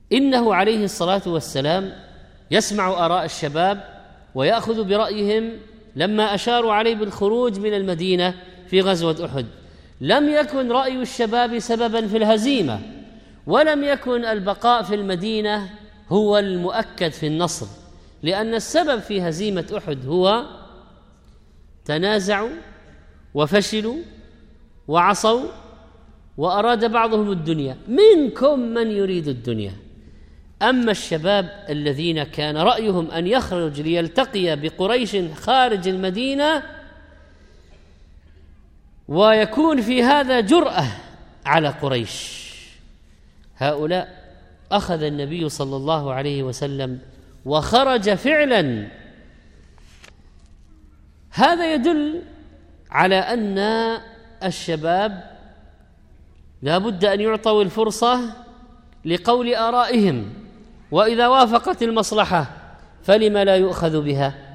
إنه عليه الصلاة والسلام يسمع آراء الشباب ويأخذ برأيهم لما أشاروا عليه بالخروج من المدينة في غزوة أحد. لم يكن رأي الشباب سببا في الهزيمة، ولم يكن البقاء في المدينة هو المؤكد في النصر، لأن السبب في هزيمة أحد هو تنازعوا وفشلوا وعصوا، وأراد بعضهم الدنيا، منكم من يريد الدنيا. أما الشباب الذين كان رأيهم أن يخرج ليلتقي بقريش خارج المدينة ويكون في هذا جرأة على قريش، هؤلاء أخذ النبي صلى الله عليه وسلم وخرج فعلا. هذا يدل على أن الشباب لا بد أن يعطوا الفرصة لقول آرائهم، وإذا وافقت المصلحة فلم لا يؤخذ بها.